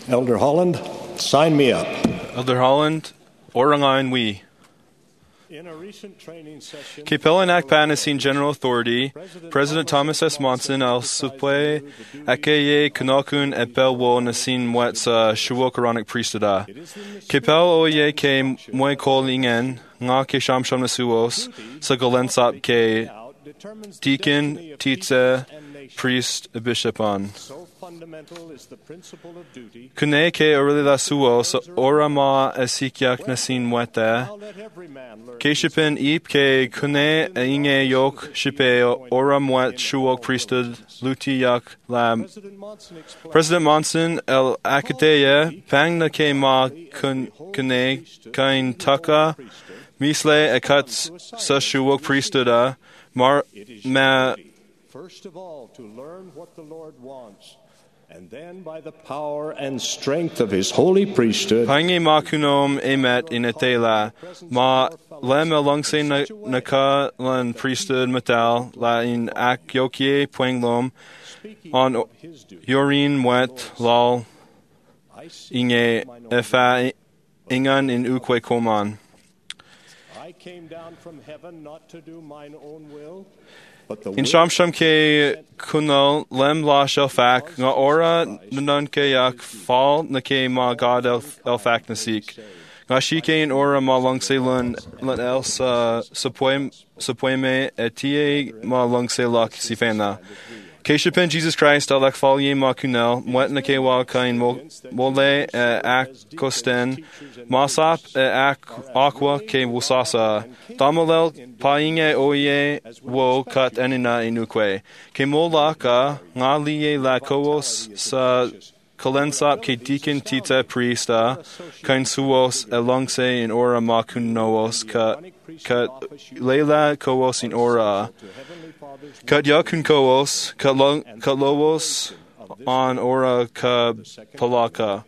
Elder Holland, sign me up. Elder Holland, orangain we. Capellan Akpanasin General Authority, President Thomas S. Monson al Suple Akeye Kanakun Epelwo Nasin Wetsa Shuwokaronic Priestada. Capel Oye Ke Moikol Ingen, Nga Ke Shamsham Nasuos, Sagalensap Ke Deacon, Titze, Priest, Bishopon. Kune ke orila suos ora ma esikyak nasin mwete. Keshipin ip ke kune inge yok shipe ora mwet shuok priesthood luti yak lam. President Monson el akateye pang na ke ma kune kain taka misle ekat sa shuok priesthooda mar ma. First of all, to learn what the Lord wants. And then by the power and strength of his holy priesthood, Pangi makunom emet in etela ma lem alongse naka lan priesthood metal la in ak yokie puenglom on yorin wet lal inge efa ingan in ukwe koman. I came down from heaven not to do mine own will, In Shamsham ke kunal lem la shelfak nga ora nun ke yak fall na ke ma God elfak nasik. Nga shike in ora ma lungse lun elsa supoime etie ma lungse lak sifena. Keshipin Jesus Christ alak falye ma kunel mwet na ke wa kain mole ak kosten masap ak aqua ke wusasa damalel painge oye wo kat enina inukwe ke molaka ngaliye la koos sa kalensap ke deacon tita priesta kain suos elongse in ora ma kunoos ka leila koos in ora Kat yakun koos, kat lowos on ora ka palaka.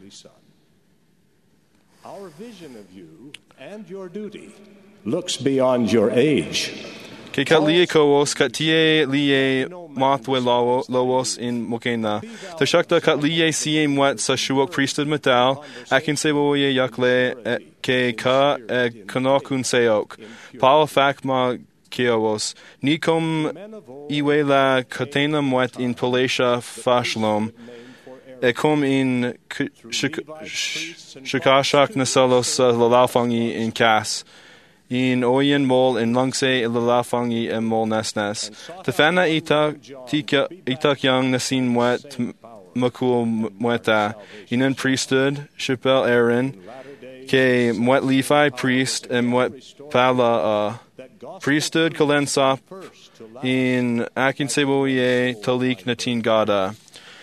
Our vision of you and your duty looks beyond your age. Ke kat liye koos, kat tie liye mathwe lowos in mokena. The shakta kat liye siye mwet sa shuok priesthood metal, akin seboye yakle ke ka kanokun seok. Paul fak ma Kios. Nikom iwela katena mwet in Palesha fashlom. Ekom in Shikashak nasalos lalafangi in Kas. In Oyen mol in Lungse lalafangi en mol nesnes. Tefana itak yang nasin mwet makul mweta. Inan priesthood, Shipel Aaron. Ke mwet Levi priest and mwet Pala priesthood kalensap in akin seboye talik natin gada.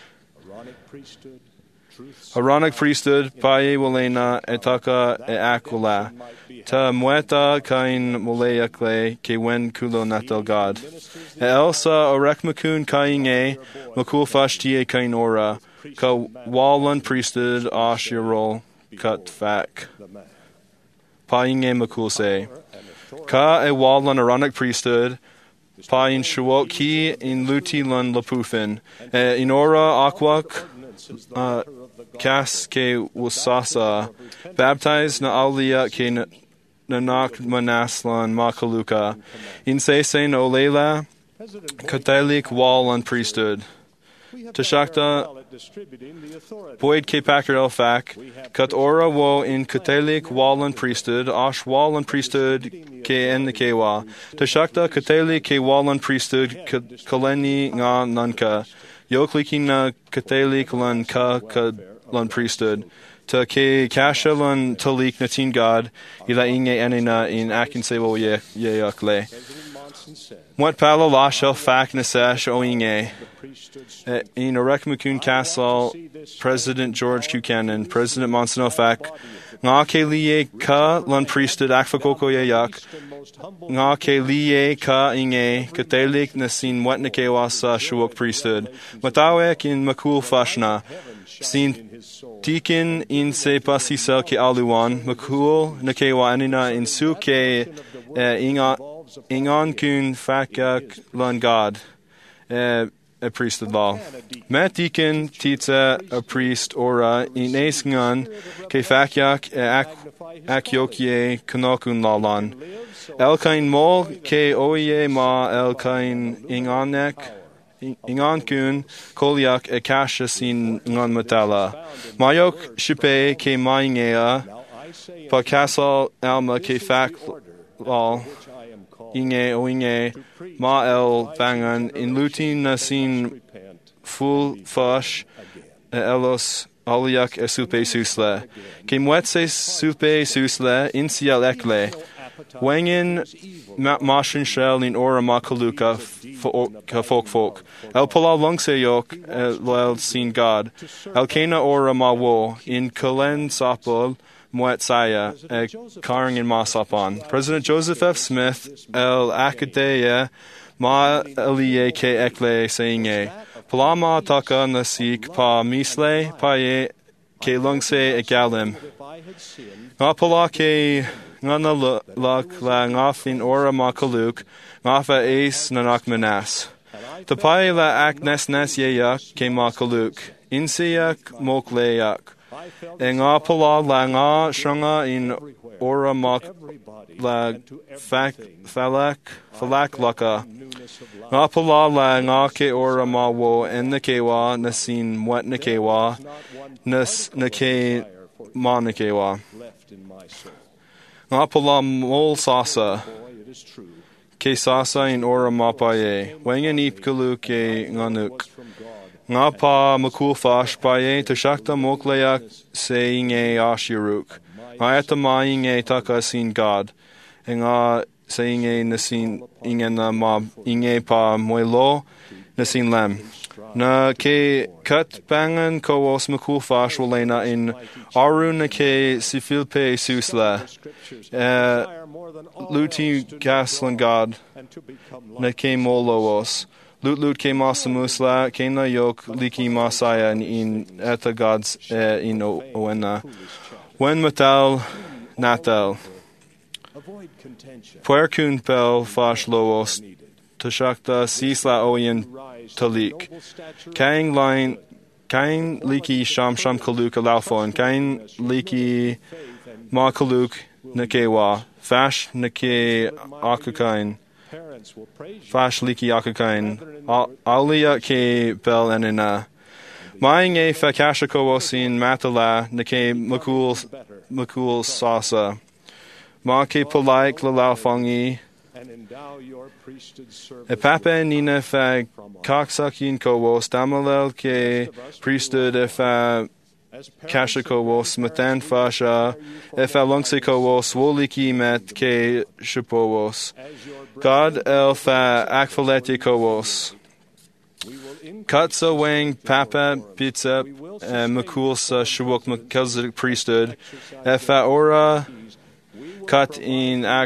Aaronic priesthood paye walena etaka e akula. Ta mweta kain moleyakle ke wen kulo natal god. E elsa orekmakun kainge makul fashtie kain ora. Ka walan priesthood ashirol kat fak. Painge makul se. Ka e walan Aaronic priesthood, pa in shuot ki in luti lun lapufin, in ora aquak kas ke wusasa, baptized na alia ke nanak manaslan makaluka, in se no lela, katelik walan priesthood. Tashakta Boyd K. Packer Elfak, Kat Ora Wo in Katelik Wallen Priesthood, Ash Wallen Priesthood K. N. the Kewa, Tashakta Katelik K. Wallen Priesthood, Kaleni Nga Nunka, Yoklikina Katelik Lun Ka Lun Priesthood, Ta K. Kasha Lun Talik Natin God, Ila Inge Enina in Akin Sebo Yeyakle. Mwet Palo Lashel Fak Nasesh Oinge. In Orekmakun Castle, President George Buchanan, President Monson Fak, Nga ke liye ka lun priesthood akfakoko yayak, Nga ke liye ka inge, katelik nasin mwet nakewa sa shuok priesthood, Matawek in makul fashna, Sin tikin in se pasisa ke aluwan, makul nakewa anina in su ke ingan kun fakak lun god. a priesthood law. Met deacon tita a priest ora in eis ngan ke faciac aciocie canocun lalon. Elkain mol ke oie ma elkain ingan kun koliak e kasha sin ngan matala. Mayok shipe ke maingea pa casal alma ke fac lal inge oinge ma el bangan in lutin na sin full fash elos aliak e supe susle. Ke mwetse supe susle in siel ekle. Wengen mashin shell in ora makaluka folk. El pola lungse yok lel sin God. El kena ora ma wo in kalen sapol Moet Saya, Karing in Masapon. President Joseph F. Smith, El Akadea, Ma Elie Ke Ekle Seinge. Palama Taka Nasik Pa Misle, Pa Ye Ke Lungse Egalim. Ngapala Ke Ngana Lak La Ngafin Ora Makaluk, Ngafa Ace Nanak Manas. Tapai La Ak Nesnes Yeyak Ke Makaluk. Insiyak Mokleyak. E ngā pala la ngā shanga in ora mak la falak laka. Ngā pala la ngā ke ora ma wo en na kewa na sin mwet na kewa nas na ke ma na kewa. Ngā pala mol sasa ke sasa in ora ma pa ye. Wenga nip kalu ke nganuk. Nga pa makul fash pa ye te shakta mokleyak se inge ashiruk. Nga eta ma inge taka sin God. E nga se inge na sin inge na ma inge pa moelo na sin lem. Na ke kat bangan kawos makul fash walena in aru na ke sifilpe susla. Luti gaslan God na ke moloos. Lut ke masamusla ke na yok liki masaya in eta gods in oena. Wen matal natal. Puerkun pel fash loos tashakta sisla oyen talik. Kain liki sham kaluk alaufon. Kain liki ma kaluk nakewa. Fash nake akakain. Fash liki akakain. Alia ke bel enina. Maing e fakashako in matala nake makul sasa. Ma ke polaik lalaufangi. E pape nina fa kaksakin kowos damalel ke priesthood e fa kashakowos matan fasha e fa lungsekowos woliki met ke shupowos. God el fa akfalete kowos. Katsa wang papa pizza makul sa shuwok Melchizedek priesthood e fa ora cut in ak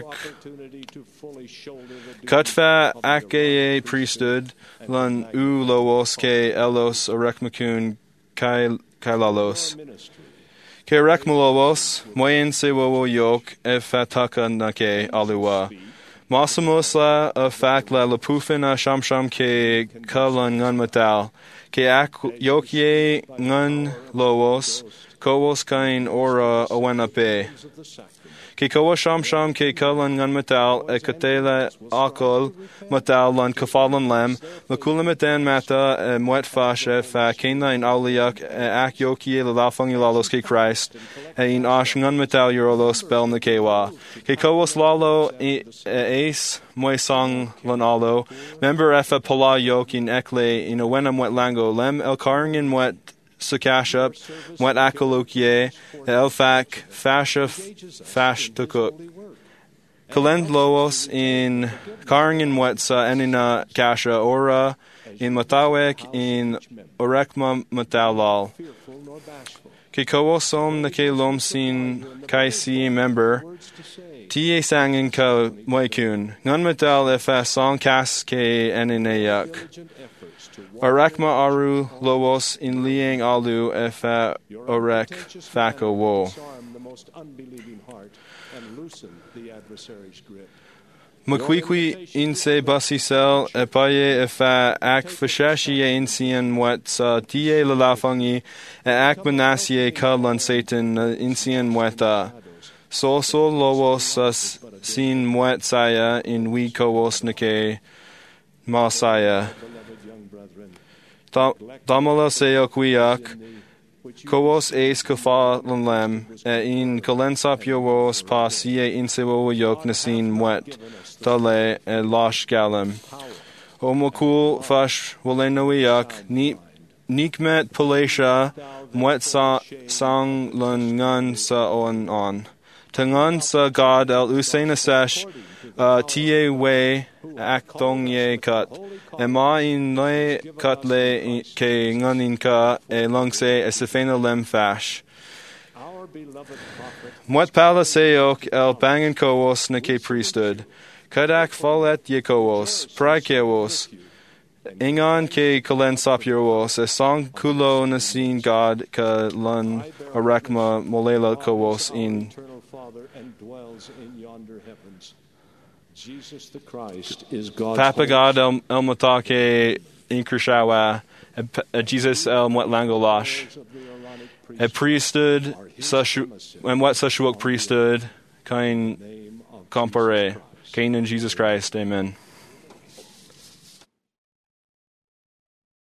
cut fa akeye priesthood lan u lowos ke elos orekmakun kailalos ke rekmalowos moyen se wo yok e fataka nake aluwa masamos la a fak la lapufin a shamsham ke kalan ngan matal ke ak yokye ngan lowos kowos kain ora owenape ke kawa sham ke kalan ngan matal e katela akol matal lan kafalan lem makulimatan mata e mwet fash e fa kena in auliak e ak yokie lalafangi lalos ke Christ e in ash ngan matal eurolos bel na kewa ke kawas lalo e ace moy song lan alo member efa pala yok in ekle in a wena mwet lango lem el karingin mwet Sakashap, Mwet Akalokye, Elfak, Fashaf, Fash Tukuk. Kalend Loos in Karingin Mwetsa, Enina Kasha, Ora, in Matawek, in Orekma Matalal. Kikowosom Nake Lomsin Kaisi member, Tie Sangin Ka Moikun, Ngun Matal Efa Song Kas Ke Eninayak. Arakma aru lowos in liang alu efa orek fako wo. Maquiqui inse basisel e paye e fa ac fashashi e insian mwet sa tie lalafangi e ac manasie kalan Satan insian mweta. So lowos as sin mwet saya in we kowos nake masaya. Damala seo quiac, kowos eis kafa lanlem, e in kalensap yowos pas ie insewo yok nasin mwet, dale e lash galem. Omokul fash walenoiak, nikmet palesha, mwet sang lun ngun sa on. Tangan sa God el usain asesh, tie we actong ye cut. Ema in le cut le ke nganin ka e lungse e sefena lem fash. Mwet palaseok el bangan kowos na ke priesthood. Kadak folet ye kowos, praikewos. Ingan ke kalen sapyowos, e song kulo na sin God ka lun arakma molela kowos in. Jesus the Christ is God's Papa God el matake inkrishawa, Jesus el mwet langolash, a priesthood, and what sashuok priesthood, kain compare, kain in Jesus Christ, amen.